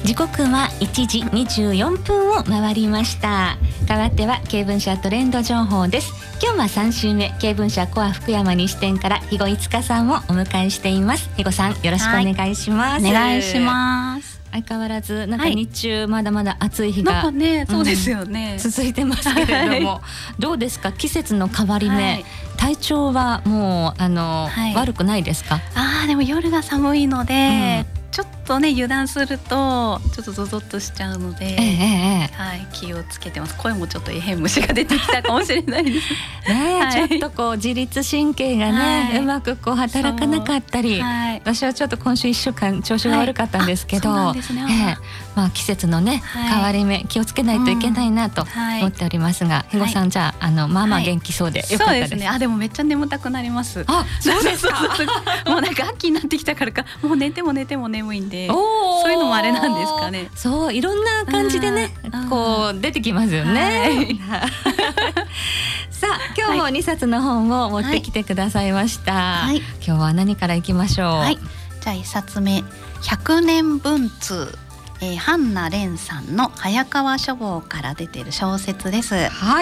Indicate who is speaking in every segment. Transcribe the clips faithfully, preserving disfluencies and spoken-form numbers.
Speaker 1: 時刻はいちじにじゅうよんぷんを回りました。代わっては経文社トレンド情報です。今日はさん週目、経文社コア福山西店から肥後いつかさんをお迎えしています。肥後さん、よろしくお願いします。
Speaker 2: お願いします。
Speaker 1: 相変わらずなんか日中まだまだ暑い日が、
Speaker 2: なんかね、そうですよね、
Speaker 1: うん、続いてますけれども、はい、どうですか、季節の変わり目、はい、体調はもうあの、はい、悪くないですか？
Speaker 2: あーでも夜が寒いので、うん、ちょっとね油断するとちょっとゾゾッとしちゃうので、ええはい、気をつけてます。声もちょっと異変虫が出てきたかもしれないです
Speaker 1: ね、
Speaker 2: はい、
Speaker 1: ちょっとこう自律神経がね、はい、うまくこう働かなかったり、はい、私はちょっと今週いっしゅうかん調子が悪かったんですけど、はい、そうなんですね、ええまあ、季節のね、はい、変わり目気をつけないといけないなと思っておりますが、肥後、はい、さんじゃあ、あのまあまあ元気そうでよかったです。
Speaker 2: そうですね。あでもめっちゃ眠たくなります。
Speaker 1: あそうですか
Speaker 2: もうなんか秋になってきたからかもう寝ても寝ても眠いんで、そういうのもあれなんですかね。
Speaker 1: そういろんな感じでねこう出てきますよね、はい、さあ今日もにさつの本を持ってきてくださいました、はい、今日は何からいきましょう。
Speaker 2: はい、じゃあいっさつめひゃくねん文通、えー、ハンナレンさんの早川書房から出ている小説です。
Speaker 1: はい、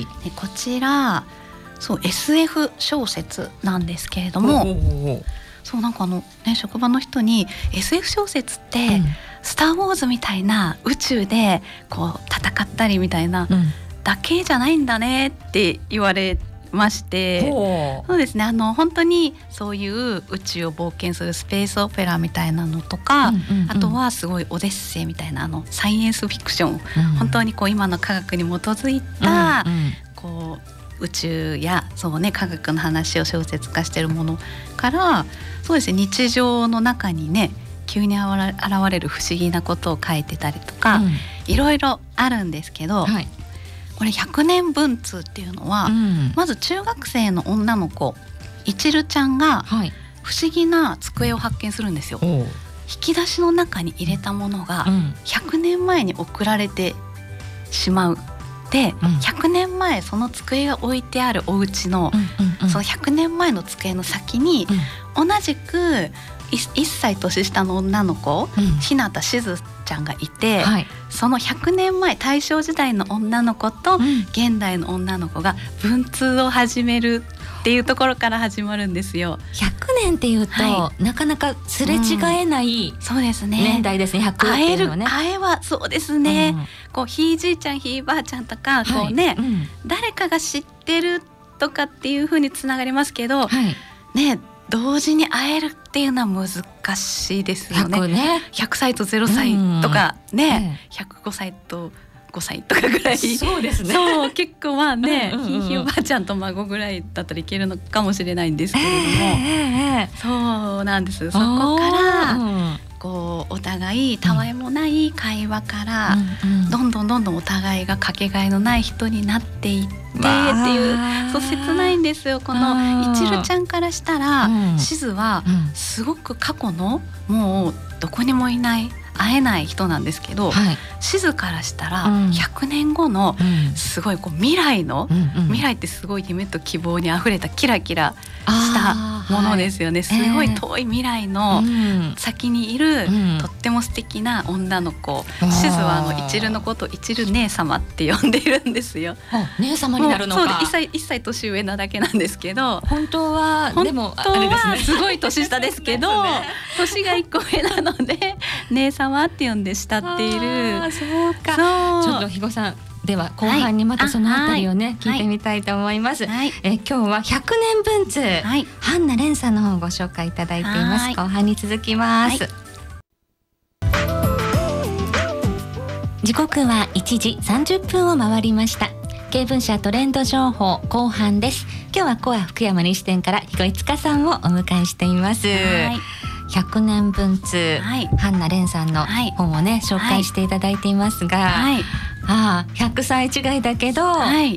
Speaker 2: でこちらそう エスエフ 小説なんですけれども、そうなんかあの、ね、職場の人に エスエフ 小説って、うん、スター・ウォーズみたいな宇宙でこう戦ったりみたいな、うん、だけじゃないんだねって言われまして、そうですね、あの本当にそういう宇宙を冒険するスペースオペラみたいなのとか、うんうんうん、あとはすごいオデッセイみたいなあのサイエンスフィクション、うん、本当にこう今の科学に基づいた、うんうん、こう宇宙やそうね科学の話を小説化しているものからそうですね日常の中にね急に現れる不思議なことを書いてたりとか、うん、いろいろあるんですけど、はい、これひゃくねん文通っていうのは、うん、まず中学生の女の子いちるちゃんが不思議な机を発見するんですよ、うん、引き出しの中に入れたものがひゃくねんまえに送られてしまう。で、うん、ひゃくねんまえその机が置いてあるお家の、うんうんうん、そのひゃくねんまえの机の先に、うん、同じくいっさい年下の女の子、うん、日向しずちゃんがいて、はい、そのひゃくねんまえ大正時代の女の子と、うん、現代の女の子が文通を始めるっていうところから始まるんですよ。
Speaker 1: ひゃくねんっていうと、はい、なかなかすれ違えない、うん、
Speaker 2: そうですね、
Speaker 1: 年代ですね。ひゃくっていうのはね、
Speaker 2: 会える会えはそうですね、うん、こうひいじいちゃんひいばあちゃんとか、はい、こうね、うん、誰かが知ってるとかっていう風につながりますけど、はい、ね同時に会えるっていうのは難しいですよね。ひゃくね、ひゃくさいとゼロさいとかね、うん、ひゃくごさいとごさいとかぐらい、
Speaker 1: そうですね、
Speaker 2: そう結構まあね、ひいひいおばあちゃんと孫ぐらいだったらいけるのかもしれないんですけれども、えー、そうなんです。そこからこうお互いたわいもない会話から、うんうん、どんどんどんどんお互いがかけがえのない人になっていってっていう、そう切ないんですよ。このいちるちゃんからしたら、うん、しずはすごく過去のもうどこにもいない会えない人なんですけど、はい、しずからしたらひゃくねんごのすごいこう未来の、うんうん、未来ってすごい夢と希望にあふれたキラキラしたものですよね、はい、すごい遠い未来の先にいる、うん、とっても素敵な女の子、うん、しずはあのいちるのこといちる姉様って呼んでいるんですよ。
Speaker 1: 姉様になるのか。
Speaker 2: そうで 1, 歳いっさい年上なだけなんですけど、
Speaker 1: 本当はでも
Speaker 2: 本当はすごい年下ですけどね、年がいっこ上なので姉様って呼んで慕っている。
Speaker 1: あそうか、そうちょっと肥後さんでは後半にまたそのあたりをね、はい、聞いてみたいと思います、はい、え今日はひゃくねん文通、はい、ハンナレンさんの方をご紹介いただいています。後半に続きます、はい、時刻はいちじさんじゅっぷんを回りました。経文社トレンド情報後半です。今日はコア福山西店から肥後いつかさんをお迎えしています。はい、ひゃくねん文通、はい、ハンナレンさんの本をね、はい、紹介していただいていますが、はい、ああひゃくさい違いだけど、はい、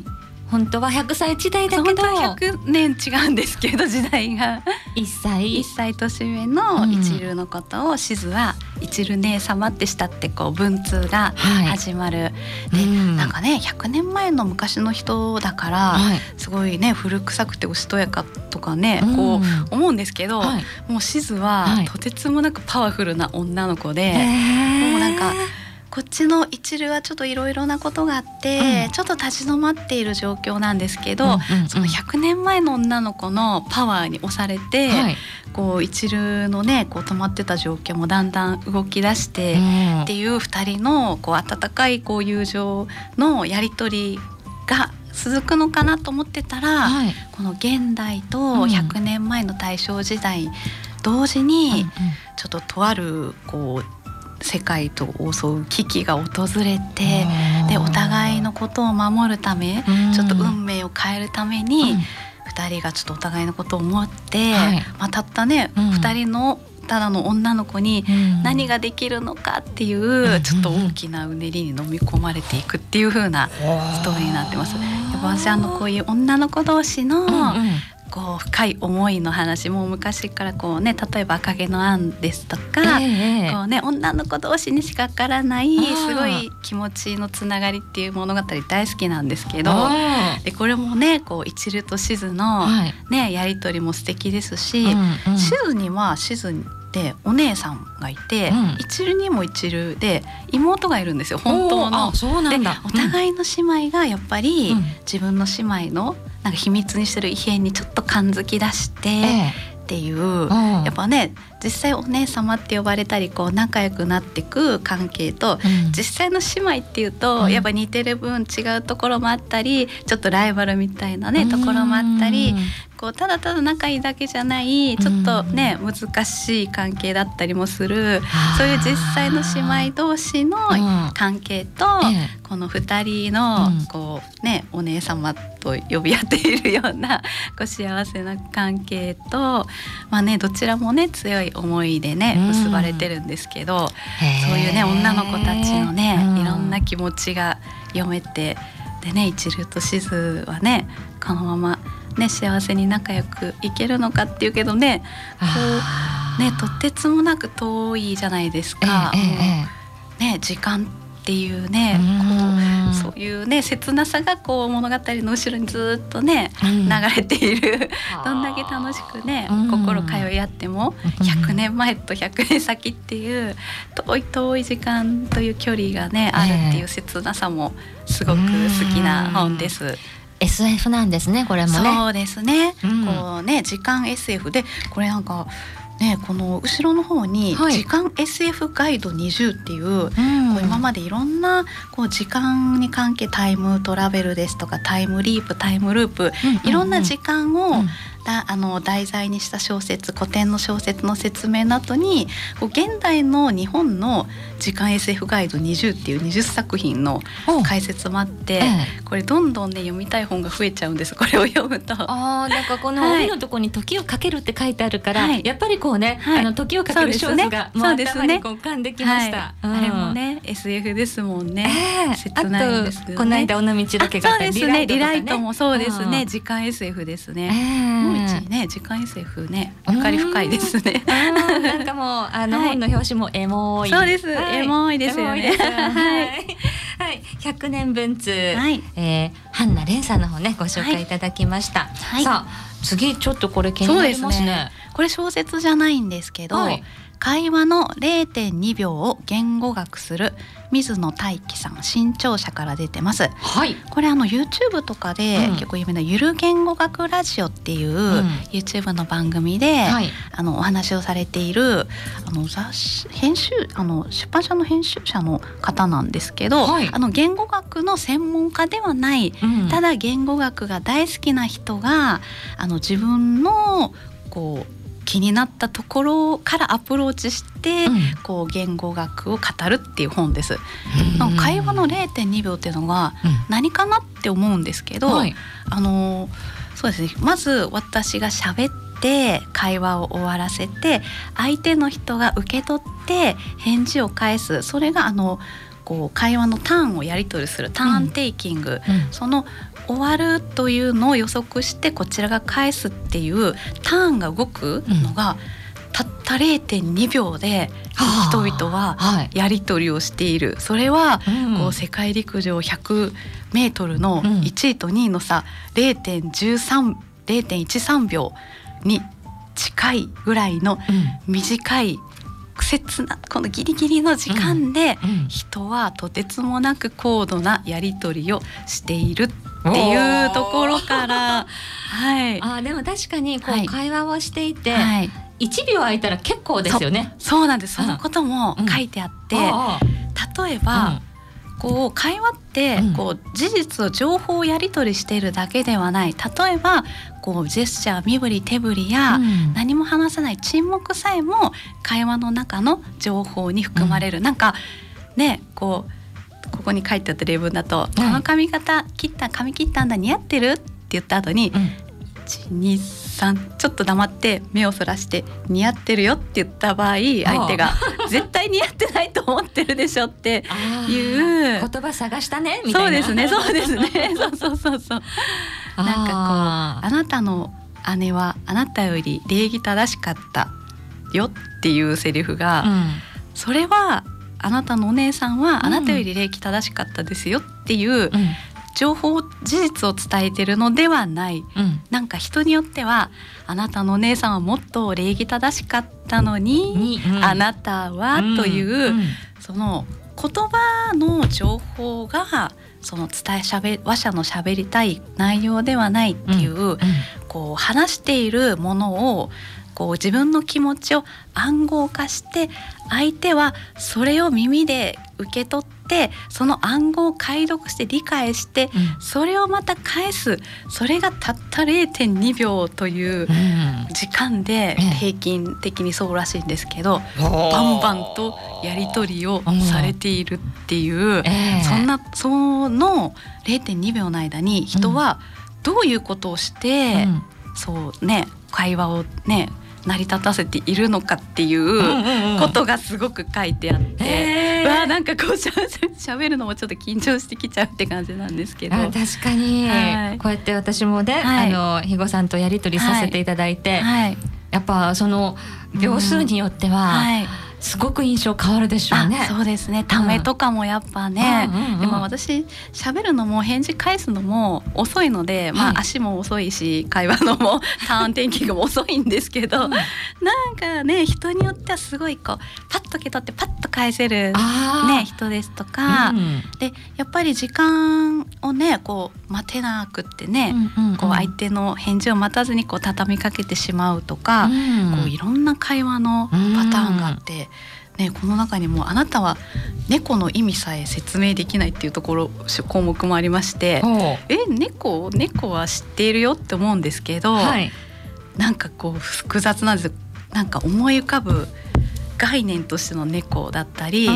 Speaker 1: 本当はひゃくさい時代だけど
Speaker 2: 本当はひゃくねん違うんですけど時代が
Speaker 1: いっさい
Speaker 2: いっさい年上の一流のことをしずは一流姉様ってしたってこう文通が始まる、はい、で、うん、なんかねひゃくねんまえの昔の人だから、はい、すごいね古臭くておしとやかとかね、うん、こう思うんですけど、はい、もうしずはとてつもなくパワフルな女の子で、はい、もうなんかこっちの一流はちょっといろいろなことがあって、うん、ちょっと立ち止まっている状況なんですけど、うんうんうん、そのひゃくねんまえの女の子のパワーに押されて、はい、こう一流のねこう止まってた状況もだんだん動き出して、うん、っていうふたりのこう温かいこう友情のやり取りが続くのかなと思ってたら、はい、この現代とひゃくねんまえの大正時代同時にちょっととあるこう世界と襲う危機が訪れて、でお互いのことを守るため、ちょっと運命を変えるために、うん、ふたりがちょっとお互いのことを思って、はい、まあ、たったね、うん、ふたりのただの女の子に何ができるのかっていう、うん、ちょっと大きなうねりに飲み込まれていくっていう風なストーリーになってます。やっぱ私あのこういう女の子同士の、うんうん、こう深い思いの話も昔からこうね、例えば赤毛のアンですとか、えー、こうね女の子同士にしかわからないすごい気持ちのつながりっていう物語大好きなんですけど、でこれもねこう一流としずの、ね、はい、やり取りも素敵ですし、うんうん、しずにはしずでお姉さんがいて、うん、一流にも一流で妹がいるんですよ、本当の。
Speaker 1: あ、そうなんだ。
Speaker 2: でお互いの姉妹がやっぱり、うん、自分の姉妹のなんか秘密にしてる異変にちょっと感づき出して、ええっていう、うん、やっぱね実際お姉様って呼ばれたりこう仲良くなっていく関係と、うん、実際の姉妹っていうと、うん、やっぱ似てる分違うところもあったり、ちょっとライバルみたいなね、うん、ところもあったり、こうただただ仲いいだけじゃないちょっとね、うん、難しい関係だったりもする、そういう実際の姉妹同士の関係と、うん、このふたりのこう、ね、お姉様と呼び合っているようなこう幸せな関係と、まあね、どちらもね強い思いでね結ばれてるんですけど、うん、そういうね女の子たちのね、うん、いろんな気持ちが読めて、でね一流としずはねこのままね幸せに仲良くいけるのかっていうけどね、こうねとてつもなく遠いじゃないですか、えーえー、ね時間っていうね、こうそういうね切なさがこう物語の後ろにずっとね、うん、流れているどんだけ楽しくね、うん、心通い合ってもひゃくねんまえとひゃくねん先っていう遠い遠い時間という距離がね、あるっていう切なさもすごく好きな本です。
Speaker 1: エスエフ なんですね、これもね。
Speaker 2: そうですね、うん、こうね時間 エスエフ でこれなんかね、この後ろの方に時間 エスエフ ガイドにじゅうっていう、はい、こう今までいろんなこう時間に関係、タイムトラベルですとかタイムリープ、タイムループ、うんうんうん、いろんな時間を、うん、だあの題材にした小説、古典の小説の説明の後にこう現代の日本の時間 エスエフ ガイドにじゅうっていうにじゅっさく品の解説もあって、ええ、これどんどんね読みたい本が増えちゃうんです、これを読むと。
Speaker 1: あ、なんかこの帯のところに時をかけるって書いてあるから、はい、やっぱりこうね、はい、あの時をかける小説がもう頭にこう浮かんできました、
Speaker 2: はい、うん、あれもね エスエフ ですもんね、えー、切ないんですよね。
Speaker 1: あとこの間尾道ロケがあったり、
Speaker 2: そうですね、リライトもそうですね、時間 エスエフ ですね、えー、もう一ね時間 エスエフ ねゆかり深いですね。
Speaker 1: なんかもうあの、はい、本の表紙もエモい、
Speaker 2: そうです、はい、エモいですよね。
Speaker 1: はい、ひゃくねん文通、はい、えー、ハンナレンさんの方ねご紹介いただきました、はい、さあ次ちょっとこれ気になりますね。そうですね、
Speaker 2: これ小説じゃないんですけど、はい、会話の れいてんにびょうを言語学する水野大樹さん、新潮社から出てます、はい、これあの YouTube とかで結構有名なゆる言語学ラジオっていう、うん、YouTube の番組で、はい、あのお話をされているあの雑誌編集あの出版社の編集者の方なんですけど、はい、あの言語学の専門家ではない、うん、ただ言語学が大好きな人があの自分のこう気になったところからアプローチして、うん、こう言語学を語るっていう本です。会話の れいてんにびょうっていうのが何かなって思うんですけど、はい、あのそうですね、まず私が喋って会話を終わらせて相手の人が受け取って返事を返す、それがあのこう会話のターンをやり取りするターンテイキング、うんうん、その終わるというのを予測してこちらが返すっていうターンが動くのが、うん、たった れいてんにびょうで人々はやり取りをしている、はい、それはこう世界陸上ひゃくメートルのいちいとにいの差 れいてんいちさん れいてんいちさんびょうに近いぐらいの短い苦節なこのギリギリの時間で人はとてつもなく高度なやり取りをしているっていうところから、はい、
Speaker 1: あでも確かにこう会話をしていて、
Speaker 2: はい、
Speaker 1: いちびょう空いたら結構ですよね。
Speaker 2: そ, そうなんです。そのことも書いてあって、うん、例えば、うんこう会話ってこう事実を情報をやり取りしているだけではない。例えばこうジェスチャー身振り手振りや何も話さない沈黙さえも会話の中の情報に含まれる、うん、なんかねこうここに書いてあった例文だと、はい、この髪型切った髪切ったんだ似合ってるって言った後に、うん、いちにさんちょっと黙って目をそらして似合ってるよって言った場合相手が絶対似合ってないと思ってるでしょっていう
Speaker 1: 言葉探したねみたいな。
Speaker 2: そうですねそうですねそうそうそうそうなんかこうあなたの姉はあなたより礼儀正しかったよっていうセリフが、うん、それはあなたのお姉さんはあなたより礼儀正しかったですよっていう、うん情報事実を伝えてるのではない、うん、なんか人によってはあなたのお姉さんはもっと礼儀正しかったのに、うん、あなたは、うん、という、うん、その言葉の情報がその伝えしゃべ話者のしゃべりたい内容ではないっていう、うんうん、こう話しているものをこう自分の気持ちを暗号化して相手はそれを耳で受け取ってその暗号を解読して理解して、うん、それをまた返すそれがたった れいてんにびょうという時間で平均的にそうらしいんですけど、うん、バンバンとやり取りをされているっていう、うんえー、そんなその れいてんにびょうの間に人はどういうことをして、うん、そうね会話をね成り立たせているのかっていうことがすごく書いてあって、えー、わあなんかこうしゃ、しゃべるのもちょっと緊張してきちゃうって感じなんですけど。
Speaker 1: あ確かに、はい、こうやって私もね、はい、あの肥後さんとやり取りさせていただいて、はいはい、やっぱその秒数によっては、うんはいすごく印象変わるでしょうね。
Speaker 2: そうですねためとかもやっぱね、うんうんうんうん、でも私喋るのも返事返すのも遅いので、まあ、足も遅いし会話のもターンテンキングも遅いんですけど、うん、なんかね人によってはすごいこうパッと受け取ってパッと返せる、ね、人ですとか、うん、でやっぱり時間をねこう待てなくってね、うんうんうん、こう相手の返事を待たずにこう畳みかけてしまうとか、うん、こういろんな会話のパターンがあって、うんね、この中にもあなたは猫の意味さえ説明できないっていうところ項目もありましてえ猫猫は知っているよって思うんですけど、はい、なんかこう複雑なんです。なんか思い浮かぶ概念としての猫だったり、うん、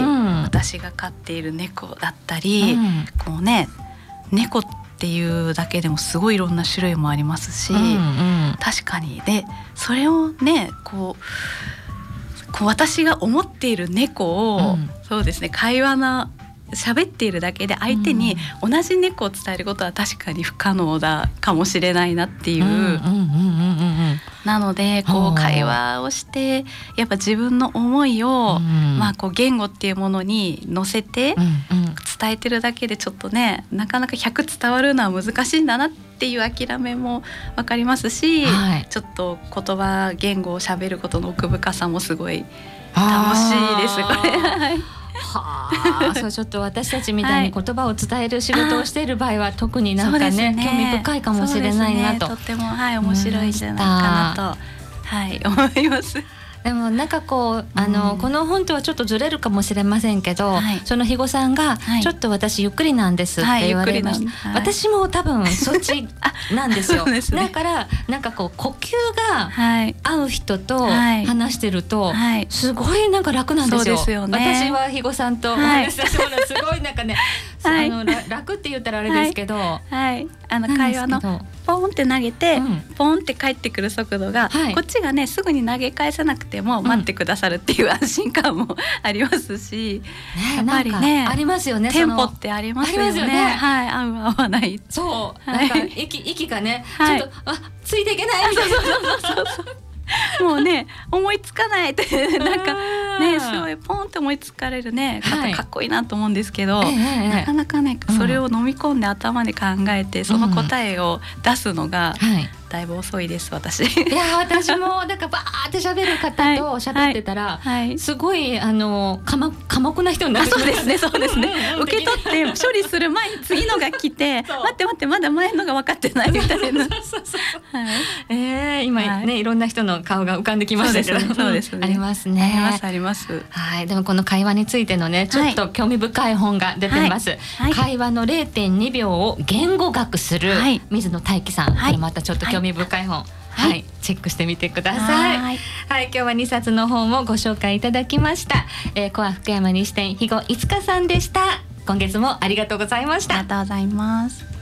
Speaker 2: 私が飼っている猫だったり、うん、こうね猫っていうだけでもすごいいろんな種類もありますし、うんうん、確かにでそれをねこうこう私が思っている猫を、うん、そうですね会話の喋っているだけで相手に同じ猫を伝えることは確かに不可能だかもしれないなっていう、なのでこう会話をしてやっぱ自分の思いを、うん、まあこう言語っていうものに乗せて伝えてるだけでちょっとねなかなかひゃく伝わるのは難しいんだなっていう諦めも分かりますし、はい、ちょっと言葉言語を喋ることの奥深さもすごい楽しいですこれ
Speaker 1: はあ、そうちょっと私たちみたいに言葉を伝える仕事をしている場合は特になんか ね, ね興味深いかもしれないなと、
Speaker 2: ね、とっても、はい、面白いんじゃないかなと、はい、思います。
Speaker 1: でもなんかこうあの、うん、この本とはちょっとずれるかもしれませんけど、はい、その肥後さんが、はい、ちょっと私ゆっくりなんですって言われました、はいはい、私も多分そっちなんですよです、ね、だからなんかこう呼吸が合う人と話してると、はい、すごいなんか楽なんですよ。
Speaker 2: そうですよね、
Speaker 1: 私は肥後さんとお話ししたそうなすごいなんかね
Speaker 2: はい、
Speaker 1: あの楽って言ったらあれですけど、はい、
Speaker 2: はい、あの会話のポンって投げて、うん、ポンって返ってくる速度が、はい、こっちがねすぐに投げ返さなくても待ってくださるっていう安心感もありますし、うん、やっぱりね
Speaker 1: ありますよね、
Speaker 2: テンポってありますよ ね, よね、はい、合う合わない、
Speaker 1: そう、なんか息、息がね、はい、ちょっとあついていけないみたいな、そうそうそうそう
Speaker 2: もうね思いつかないってなんかねすごいポンって思いつかれるね方、はい、かっこいいなと思うんですけど、えー、なかなかねそれを飲み込んで頭で考えて、うん、その答えを出すのが、うん、はい、だいぶ遅いです私。
Speaker 1: いや私もなんかバーって喋る方と喋ってたら、はいはいはい、すごいあの寡黙寡黙な人になる。
Speaker 2: そうですねそうですね受け取って処理する前に次のが来て待って待ってまだ前のが分かってないみたいな。
Speaker 1: えー、今、はい、ねいろんな人の顔が浮かんできましたけど、
Speaker 2: そうですね、
Speaker 1: ありますね。
Speaker 2: ありますあります。
Speaker 1: はい、でもこの会話についてのねちょっと興味深い本が出てます。はいはい、会話の れいてんにびょうを言語学する、はい、水野大樹さん、はい、これまたちょっと興味深い本。はいはい、チェックしてみてください。はい、はい、今日はにさつの本をご紹介いただきました。えー、コア福山西店肥後いつかさんでした。今月もありがとうございました。
Speaker 2: ありがとうございます。